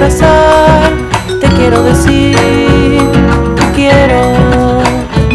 abrazar. Te quiero decir, te quiero.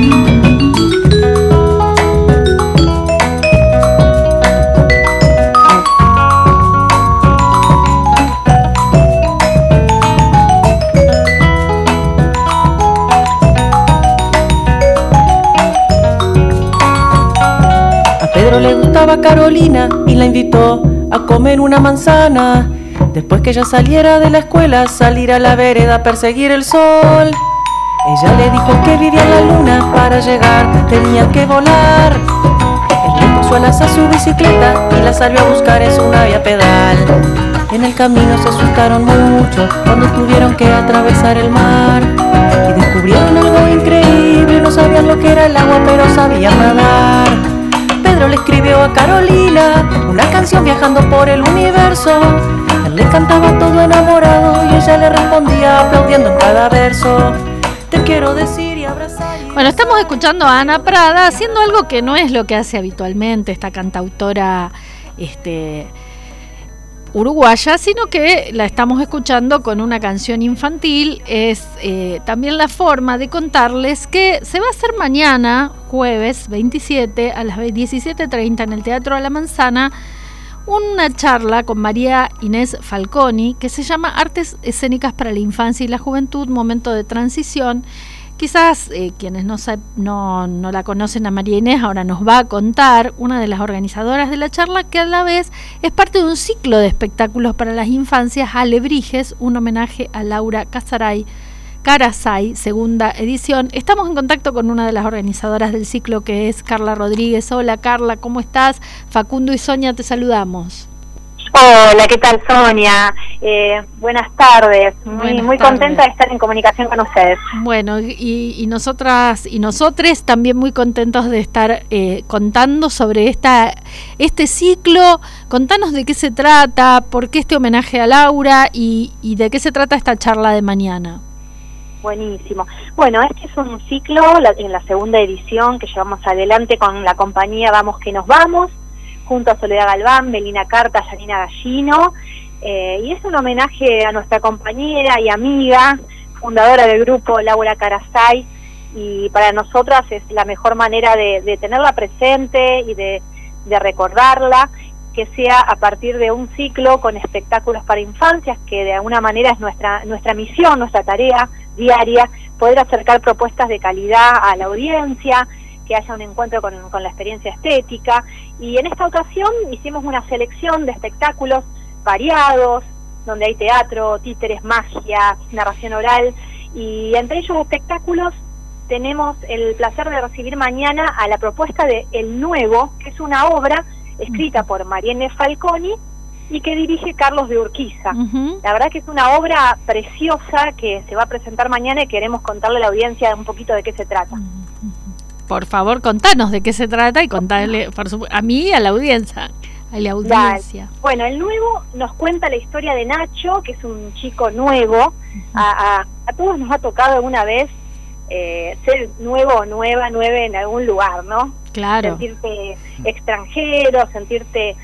A Pedro le gustaba Carolina y la invitó a comer una manzana. Después que ella saliera de la escuela, salir a la vereda a perseguir el sol. Ella le dijo que vivía en la luna, para llegar tenía que volar. Él le puso alas a su bicicleta y la salió a buscar en su nave a pedal. En el camino se asustaron mucho cuando tuvieron que atravesar el mar. Y descubrieron algo increíble, no sabían lo que era el agua, pero sabían nadar. Pedro le escribió a Carolina una canción viajando por el universo. Él le cantaba todo enamorado y ella le respondía aplaudiendo en cada verso. Te quiero decir y abrazar. Bueno, estamos escuchando a Ana Prada haciendo algo que no es lo que hace habitualmente esta cantautora uruguaya, sino que la estamos escuchando con una canción infantil. Es también la forma de contarles que se va a hacer mañana, jueves 27 a las 17:30 en el Teatro a la Manzana, una charla con María Inés Falconi que se llama Artes Escénicas para la Infancia y la Juventud, momento de transición. Quizás quienes no la conocen a María Inés ahora nos va a contar, una de las organizadoras de la charla, que a la vez es parte de un ciclo de espectáculos para las infancias, Alebrijes, un homenaje a Laura Carasay, segunda edición. Estamos en contacto con una de las organizadoras del ciclo, que es Carla Rodríguez. Hola Carla, ¿cómo estás? Facundo y Sonia te saludamos. Hola, ¿qué tal, Sonia? Buenas tardes. Muy contenta de estar en comunicación con ustedes. Bueno, y nosotras y nosotres también muy contentos de estar contando sobre este ciclo. Contanos de qué se trata, por qué este homenaje a Laura y de qué se trata esta charla de mañana. Buenísimo. Bueno, este es un ciclo en la segunda edición que llevamos adelante con la compañía Vamos que nos vamos, junto a Soledad Galván, Melina Carta, Yanina Gallino, y es un homenaje a nuestra compañera y amiga, fundadora del grupo, Laura Carasay, y para nosotras es la mejor manera de tenerla presente y de recordarla, que sea a partir de un ciclo con espectáculos para infancias, que de alguna manera es nuestra misión, nuestra tarea diaria, poder acercar propuestas de calidad a la audiencia, que haya un encuentro con la experiencia estética. Y en esta ocasión hicimos una selección de espectáculos variados, donde hay teatro, títeres, magia, narración oral, y entre ellos espectáculos tenemos el placer de recibir mañana a la propuesta de El Nuevo, que es una obra escrita por María Inés Falconi y que dirige Carlos de Urquiza. La verdad que es una obra preciosa que se va a presentar mañana y queremos contarle a la audiencia un poquito de qué se trata. Por favor, contanos de qué se trata y contarle, por supuesto, a mí y a la audiencia. Dale. Bueno, El Nuevo nos cuenta la historia de Nacho, que es un chico nuevo. A todos nos ha tocado alguna vez ser nuevo o nueve en algún lugar, ¿no? Claro. Sentirte extranjero, sentirte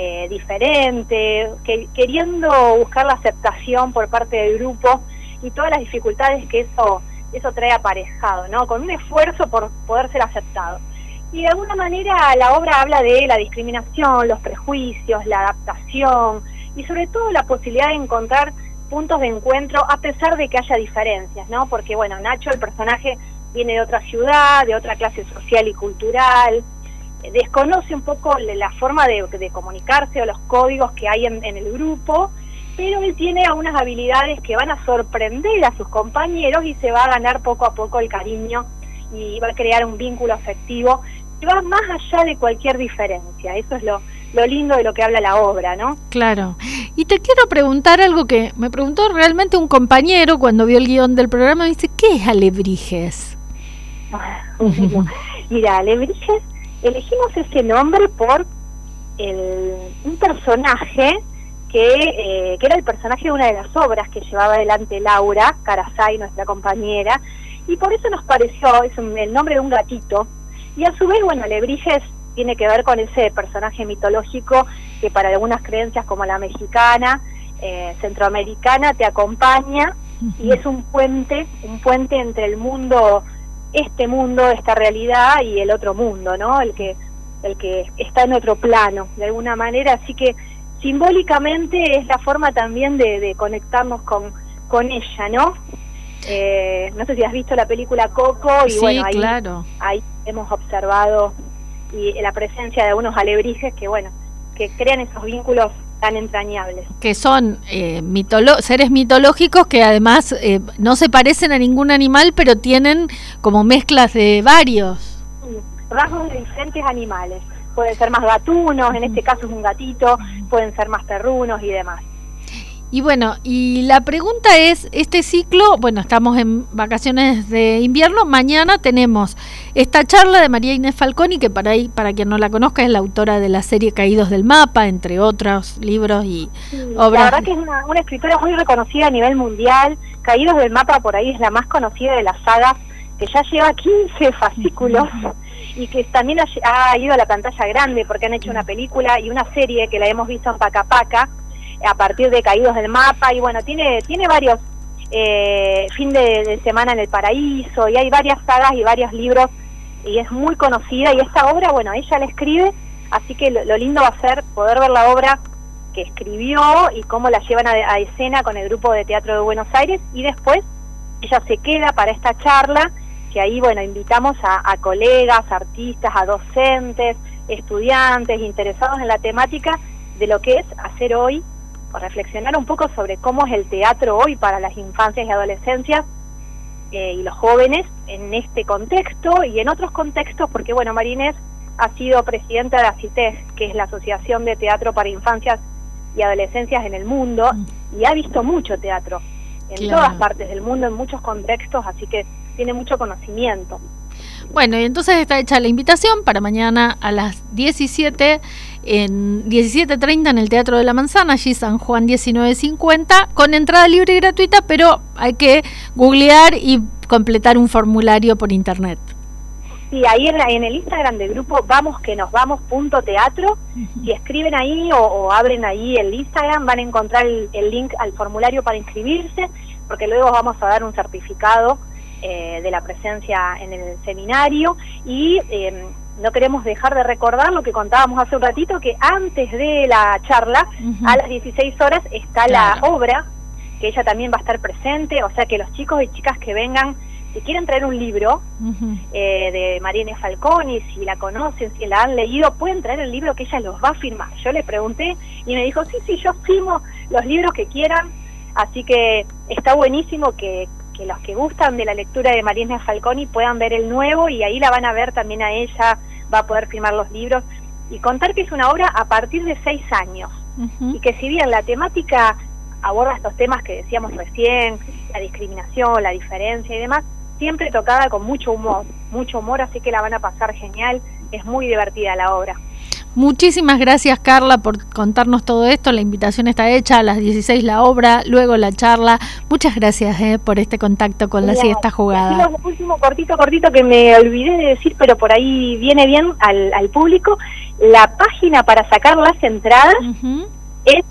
diferente, queriendo buscar la aceptación por parte del grupo y todas las dificultades que eso trae aparejado, ¿no? Con un esfuerzo por poder ser aceptado. Y de alguna manera la obra habla de la discriminación, los prejuicios, la adaptación y sobre todo la posibilidad de encontrar puntos de encuentro a pesar de que haya diferencias, ¿no? Porque, bueno, Nacho, el personaje, viene de otra ciudad, de otra clase social y cultural, desconoce un poco la forma de comunicarse o los códigos que hay en el grupo, pero él tiene algunas habilidades que van a sorprender a sus compañeros y se va a ganar poco a poco el cariño y va a crear un vínculo afectivo que va más allá de cualquier diferencia. Eso es lo lindo de lo que habla la obra, ¿no? Claro. Y te quiero preguntar algo que me preguntó realmente un compañero cuando vio el guión del programa. Me dice, ¿qué es Alebrijes? Mira, Alebrijes, elegimos ese nombre por un personaje que era el personaje de una de las obras que llevaba adelante Laura Carasay, nuestra compañera, y por eso nos pareció, es el nombre de un gatito, y a su vez, bueno, Alebrijes tiene que ver con ese personaje mitológico que para algunas creencias como la mexicana centroamericana te acompaña, y es un puente entre el mundo, esta realidad, y el otro mundo, ¿no? El que está en otro plano, de alguna manera. Así que simbólicamente es la forma también de conectarnos con ella, ¿no? No sé si has visto la película Coco, y sí, bueno, claro. Ahí hemos observado y la presencia de unos alebrijes que crean esos vínculos tan entrañables. Que son seres mitológicos que además no se parecen a ningún animal, pero tienen como mezclas de varios. Rasgos de diferentes animales. Pueden ser más gatunos, en este caso es un gatito, pueden ser más perrunos y demás. Y bueno, y la pregunta es, este ciclo, bueno, estamos en vacaciones de invierno, mañana tenemos esta charla de María Inés Falconi, que para quien no la conozca es la autora de la serie Caídos del Mapa, entre otros libros y obras. La verdad que es una escritora muy reconocida a nivel mundial. Caídos del Mapa por ahí es la más conocida de las sagas, que ya lleva 15 fascículos, y que también ha ido a la pantalla grande porque han hecho una película y una serie que la hemos visto en Paca Paca, a partir de Caídos del Mapa, y bueno, tiene varios fin de semana en el paraíso, y hay varias sagas y varios libros, y es muy conocida, y esta obra, bueno, ella la escribe, así que lo lindo va a ser poder ver la obra que escribió y cómo la llevan a escena con el grupo de teatro de Buenos Aires, y después ella se queda para esta charla, que ahí, bueno, invitamos a colegas, artistas, a docentes, estudiantes interesados en la temática de lo que es hacer hoy, o reflexionar un poco sobre cómo es el teatro hoy para las infancias y adolescencias y los jóvenes en este contexto y en otros contextos, porque bueno, María Inés ha sido presidenta de ACITES, que es la Asociación de Teatro para Infancias y Adolescencias en el mundo, y ha visto mucho teatro en todas partes del mundo, en muchos contextos, así que tiene mucho conocimiento. Bueno, y entonces está hecha la invitación para mañana a las 17, en 17:30 en el Teatro de la Manzana, allí San Juan 1950, con entrada libre y gratuita, pero hay que googlear y completar un formulario por internet. Sí, ahí en el Instagram del grupo vamosquenosvamos.teatro, si escriben ahí o abren ahí el Instagram, van a encontrar el link al formulario para inscribirse, porque luego vamos a dar un certificado de la presencia en el seminario, y no queremos dejar de recordar lo que contábamos hace un ratito, que antes de la charla, a las 16 horas, está la obra, que ella también va a estar presente, o sea que los chicos y chicas que vengan, si quieren traer un libro de María Inés Falconi, si la conocen, si la han leído, pueden traer el libro que ella los va a firmar. Yo le pregunté y me dijo, sí, yo firmo los libros que quieran, así que está buenísimo que los que gustan de la lectura de María Inés Falconi puedan ver el nuevo, y ahí la van a ver también a ella, va a poder firmar los libros, y contar que es una obra a partir de 6 años, y que si bien la temática aborda estos temas que decíamos recién, la discriminación, la diferencia y demás, siempre tocada con mucho humor, así que la van a pasar genial, es muy divertida la obra. Muchísimas gracias, Carla, por contarnos todo esto. La invitación está hecha, a las 16 la obra, luego la charla. Muchas gracias por este contacto con la siesta jugada. Un último cortito que me olvidé de decir, pero por ahí viene bien al público. La página para sacar las entradas es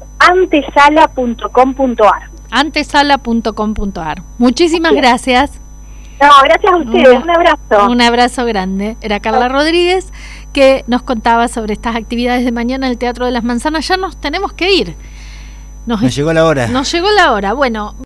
antesala.com.ar. Antesala.com.ar. Muchísimas gracias. No, gracias a ustedes, un abrazo. Un abrazo grande. Era Carla Rodríguez, que nos contaba sobre estas actividades de mañana en el Teatro de las Manzanas. Ya nos tenemos que ir. Nos llegó la hora. Nos llegó la hora. Bueno.